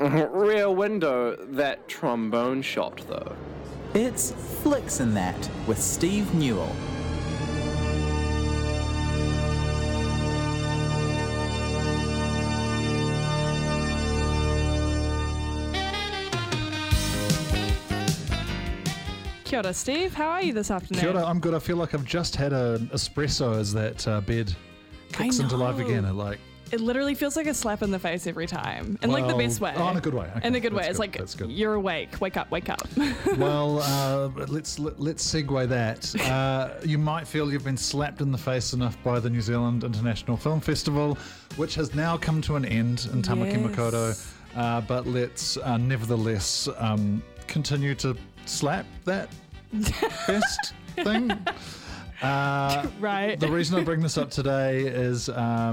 Rear Window, that trombone shot, though. It's Flicks in That with Steve Newell. Kia ora, Steve. How are you this afternoon? Kia ora, I'm good. I feel like I've just had an espresso as that bed kicks into life again. It literally feels like a slap in the face every time. In like the best way. Oh, in a good way. Okay, in a good way. that's It's good, like, that's good. You're awake. Wake up, wake up. Well, let's segue that. You might feel you've been slapped in the face enough by the New Zealand International Film Festival, which has now come to an end in Tamaki Makaurau. But let's nevertheless continue to slap that fest thing. Right. The reason I bring this up today is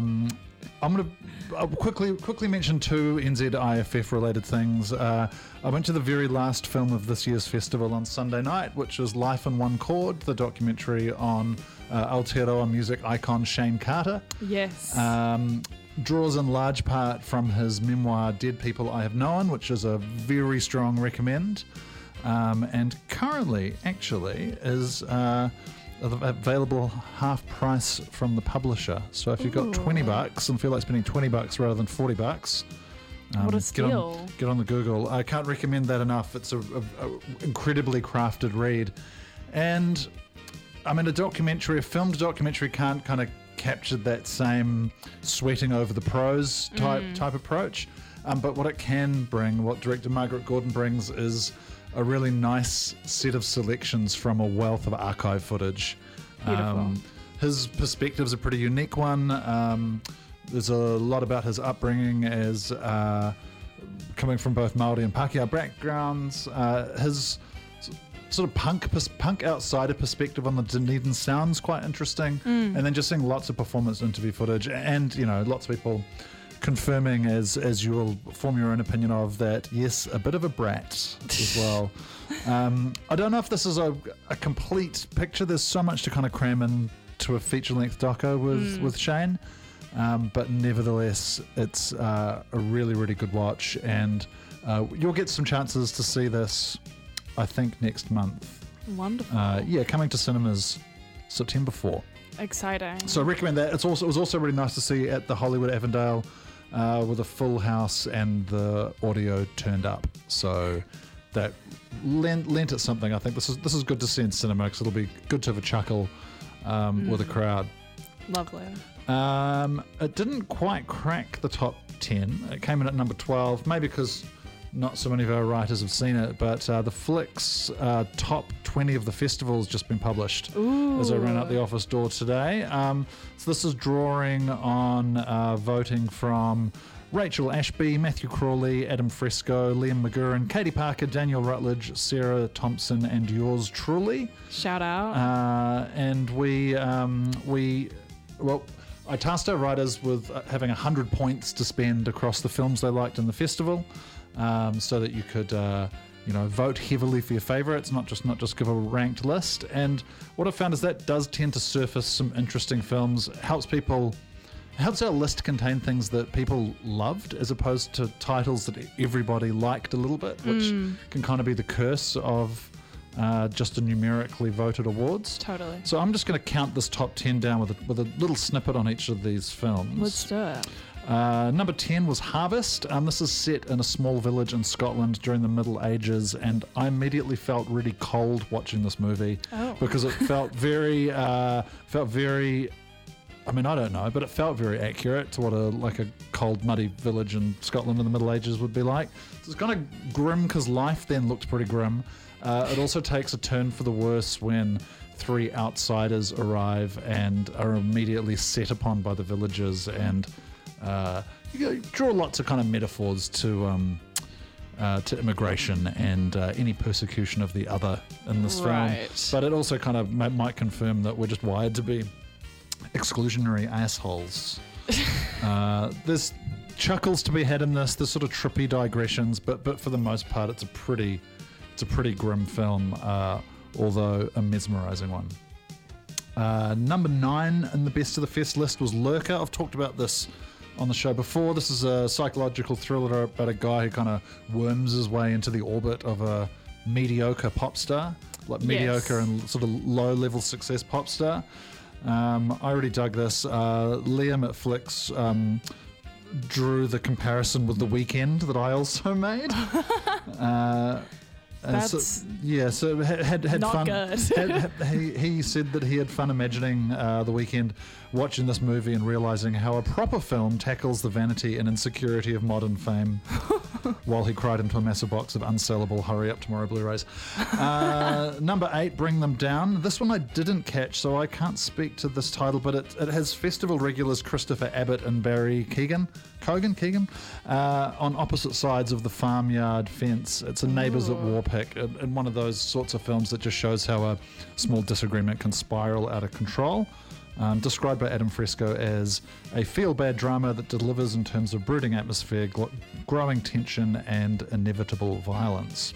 I'll quickly mention two NZIFF related things. I went to the very last film of this year's festival on Sunday night, which was Life in One Chord, the documentary on Aotearoa music icon Shane Carter. Yes. Draws in large part from his memoir Dead People I Have Known, which is a very strong recommend, and currently actually is available half price from the publisher. So if you've got $20 and feel like spending $20 rather than $40, what a steal. Get on the Google. I can't recommend that enough. It's a incredibly crafted read. And I mean, a filmed documentary can't kind of capture that same sweating over the prose type approach. But what it can bring, what director Margaret Gordon brings, is a really nice set of selections from a wealth of archive footage. Beautiful. His perspective's a pretty unique one. There's a lot about his upbringing as coming from both Māori and Pākehā backgrounds. His sort of punk outsider perspective on the Dunedin sound's quite interesting. And then just seeing lots of performance interview footage and, lots of people confirming, as you will form your own opinion of, that yes, a bit of a brat as well. I don't know if this is a complete picture. There's so much to kind of cram into a feature-length doco with Shane, but nevertheless, it's a really, really good watch, and you'll get some chances to see this, I think, next month. Wonderful. Coming to cinemas September 4. Exciting. So I recommend that. It was also really nice to see at the Hollywood Avondale with a full house and the audio turned up. So that lent it something. I think this is good to see in cinema because it'll be good to have a chuckle with a crowd. Lovely. It didn't quite crack the top 10. It came in at number 12, maybe because not so many of our writers have seen it, but the Flicks top 20 of the festival has just been published as I ran out the office door today. So this is drawing on voting from Rachel Ashby, Matthew Crawley, Adam Fresco, Liam McGurran, Katie Parker, Daniel Rutledge, Sarah Thompson, and yours truly. Shout out. And I tasked our writers with having 100 points to spend across the films they liked in the festival. So that you could, vote heavily for your favourites, not just give a ranked list. And what I've found is that does tend to surface some interesting films. Helps our list contain things that people loved, as opposed to titles that everybody liked a little bit, which can kind of be the curse of just a numerically voted awards. Totally. So I'm just going to count this top 10 down with a little snippet on each of these films. Let's do it. Number 10 was Harvest. This is set in a small village in Scotland during the Middle Ages, and I immediately felt really cold watching this movie because it felt very, I don't know, but it felt very accurate to what a cold, muddy village in Scotland in the Middle Ages would be like. So it's kind of grim because life then looked pretty grim. It also takes a turn for the worse when three outsiders arrive and are immediately set upon by the villagers, and you draw lots of kind of metaphors to immigration and any persecution of the other in this film. But it also kind of might confirm that we're just wired to be exclusionary assholes. There's chuckles to be had in this. There's sort of trippy digressions, but for the most part, it's a pretty grim film, although a mesmerizing one. Number 9 in the best of the fest list was Lurker. I've talked about this on the show before. This is a psychological thriller about a guy who kind of worms his way into the orbit of a mediocre pop star, like mediocre and sort of low-level success pop star. I already dug this. Liam at Flix drew the comparison with The Weeknd that I also made. That's so had not fun. good. He said that he had fun imagining The Weeknd watching this movie and realizing how a proper film tackles the vanity and insecurity of modern fame, while he cried into a massive box of unsellable Hurry Up Tomorrow Blu-rays. Number 8, Bring Them Down. This one I didn't catch, so I can't speak to this title, but it has festival regulars Christopher Abbott and Barry Keoghan on opposite sides of the farmyard fence. It's a neighbours at war pick, and one of those sorts of films that just shows how a small disagreement can spiral out of control. Described by Adam Fresco as a feel-bad drama that delivers in terms of brooding atmosphere, growing tension, and inevitable violence.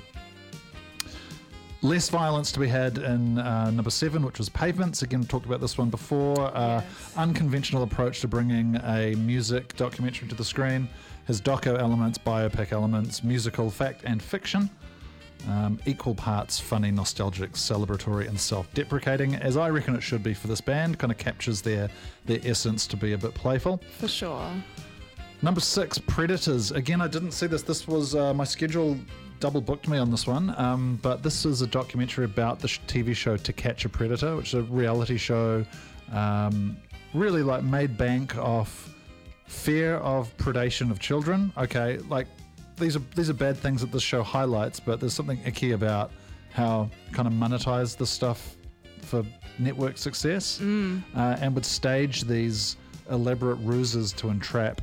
Less violence to be had in number 7, which was Pavements. Again, we talked about this one before. Unconventional approach to bringing a music documentary to the screen. Has doco elements, biopic elements, musical, fact and fiction. Equal parts funny, nostalgic, celebratory and self-deprecating, as I reckon it should be for this band. Kind of captures their essence to be a bit playful. For sure. Number 6, Predators. Again, I didn't see this. This was my schedule double booked me on this one, but this is a documentary about the TV show To Catch a Predator, which is a reality show really like made bank off fear of predation of children. Okay, like these are bad things that this show highlights, but there's something icky about how kind of monetize this stuff for network success, and would stage these elaborate ruses to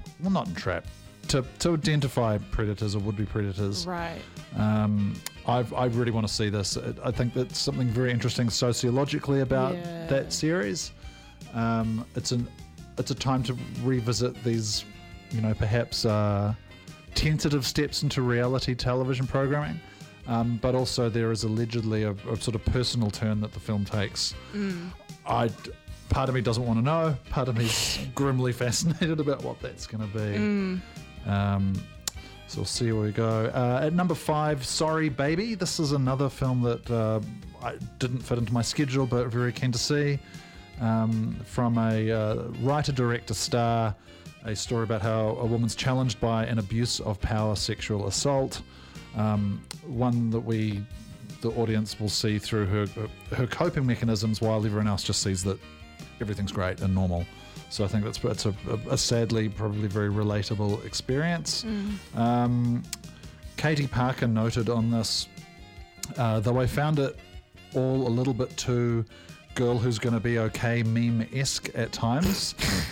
to identify predators or would-be predators. Right. I really want to see this. I think that's something very interesting sociologically about that series. It's a time to revisit these, perhaps tentative steps into reality television programming. But also there is allegedly a sort of personal turn that the film takes. Part of me doesn't want to know. Part of me's grimly fascinated about what that's going to be. So we'll see where we go. At number 5, Sorry Baby. This is another film that I didn't fit into my schedule, but very keen to see. From a writer-director star, a story about how a woman's challenged by an abuse of power sexual assault. One that the audience will see through her coping mechanisms, while everyone else just sees that everything's great and normal. So I think it's a sadly probably very relatable experience. Katie Parker noted on this, though I found it all a little bit too girl who's going to be okay meme-esque at times.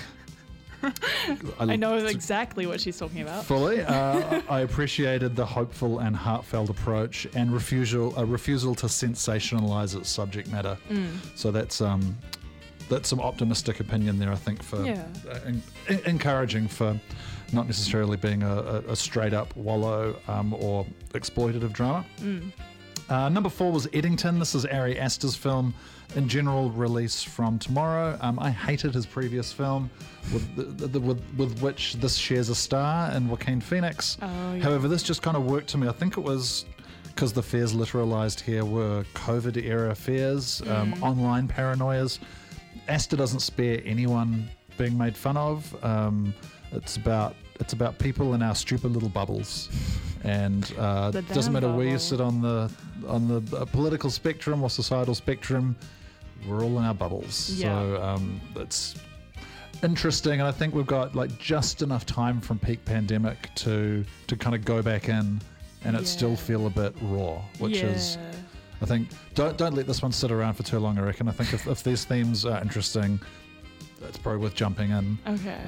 I know exactly what she's talking about. Fully. I appreciated the hopeful and heartfelt approach and refusal to sensationalize its subject matter. So that's some optimistic opinion there, I think, for encouraging for not necessarily being a straight up wallow or exploitative drama. Number 4 was Eddington. This is Ari Aster's film, in general release from tomorrow. I hated his previous film with which this shares a star in Joaquin Phoenix. However, this just kind of worked to me. I think it was because the fears literalized here were COVID era fears, online paranoias. Aster doesn't spare anyone being made fun of. It's about people in our stupid little bubbles, and it doesn't matter where you sit on the political spectrum or societal spectrum. We're all in our bubbles. So it's interesting, and I think we've got like just enough time from peak pandemic to kind of go back in, and it still feel a bit raw, which is. I think don't let this one sit around for too long, I reckon. I think if these themes are interesting, it's probably worth jumping in. Okay.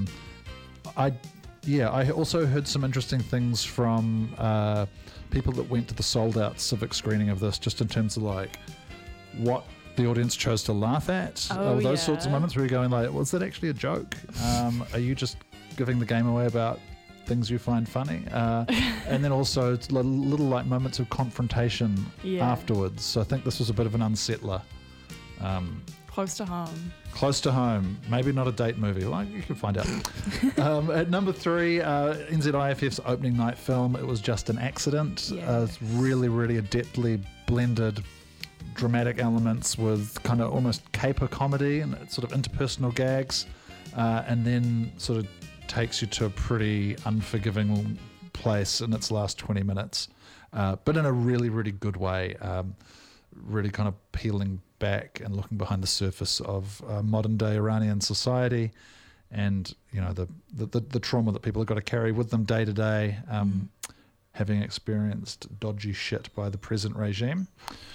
I also heard some interesting things from people that went to the sold-out Civic screening of this, just in terms of like what the audience chose to laugh at. Those sorts of moments where you're going like, was that actually a joke? Are you just giving the game away about things you find funny? And then also it's little like moments of confrontation afterwards. So I think this was a bit of an unsettler. Close to home. Close to home. Maybe not a date movie. Well, you can find out. At number 3, NZIFF's opening night film, It Was Just an Accident. Yes. It's really, really adeptly blended dramatic elements with kind of almost caper comedy and sort of interpersonal gags, and then sort of takes you to a pretty unforgiving place in its last 20 minutes, but in a really, really good way, really kind of peeling back and looking behind the surface of modern day Iranian society, and the trauma that people have got to carry with them day to day, having experienced dodgy shit by the present regime.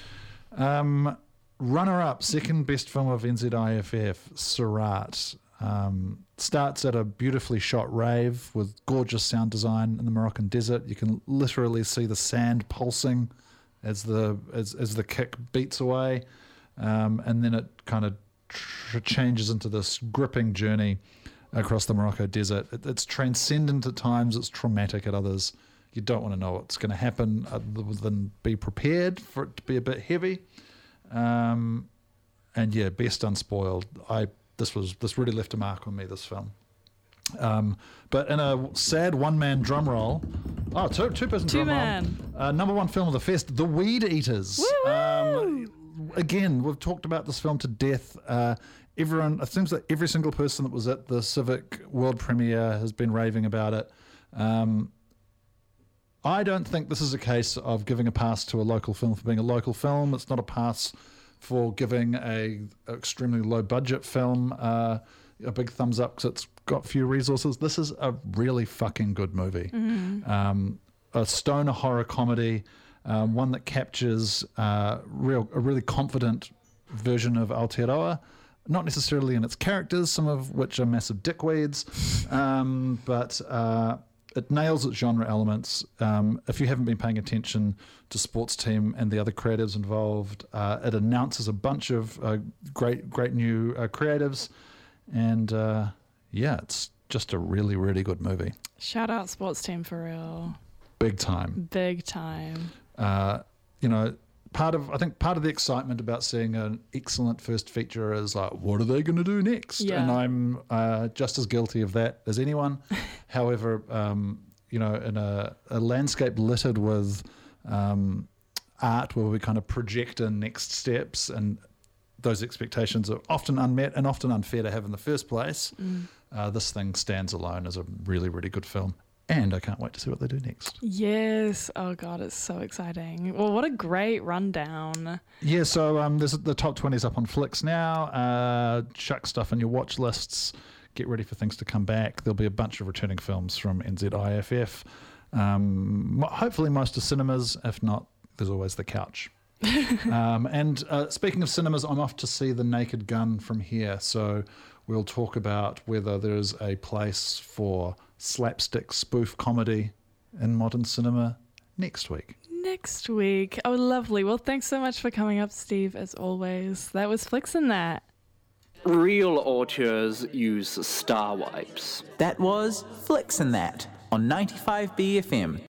Runner-up, second best film of NZIFF, Surat. Starts at a beautifully shot rave with gorgeous sound design in the Moroccan desert. You can literally see the sand pulsing as the kick beats away, and then it kind of changes into this gripping journey across the Morocco desert. It's transcendent at times, it's traumatic at others. You don't want to know what's going to happen other than be prepared for it to be a bit heavy. And yeah, best unspoiled. This really left a mark on me, this film. But in a sad one-man drum roll, two-person drum roll. Number 1 film of the fest, The Weed Eaters. Again, we've talked about this film to death. It seems that every single person that was at the Civic world premiere has been raving about it. I don't think this is a case of giving a pass to a local film for being a local film. It's not a pass for giving a extremely low budget film a big thumbs up because it's got few resources. This is a really fucking good movie. A stoner horror comedy, one that captures a really confident version of Aotearoa, not necessarily in its characters, some of which are massive dickweeds, but it nails its genre elements. If you haven't been paying attention to Sports Team and the other creatives involved, it announces a bunch of great new creatives, and it's just a really, really good movie. Shout out Sports Team for real. Big time. Big time. Part of the excitement about seeing an excellent first feature is like, what are they going to do next? Yeah. And I'm just as guilty of that as anyone. However, in a landscape littered with art where we kind of project in next steps, and those expectations are often unmet and often unfair to have in the first place, this thing stands alone as a really, really good film. And I can't wait to see what they do next. Yes. Oh, God, it's so exciting. Well, what a great rundown. Yeah, so there's the top 20s up on Flix now. Chuck stuff on your watch lists. Get ready for things to come back. There'll be a bunch of returning films from NZIFF. Hopefully most are cinemas. If not, there's always the couch. And speaking of cinemas, I'm off to see The Naked Gun from here. So we'll talk about whether there's a place for slapstick spoof comedy in modern cinema next week. Oh, lovely. Well, thanks so much for coming up, Steve, as always. That was Flixin' That. Real auteurs use star wipes. That was Flixin' That on 95 BFM.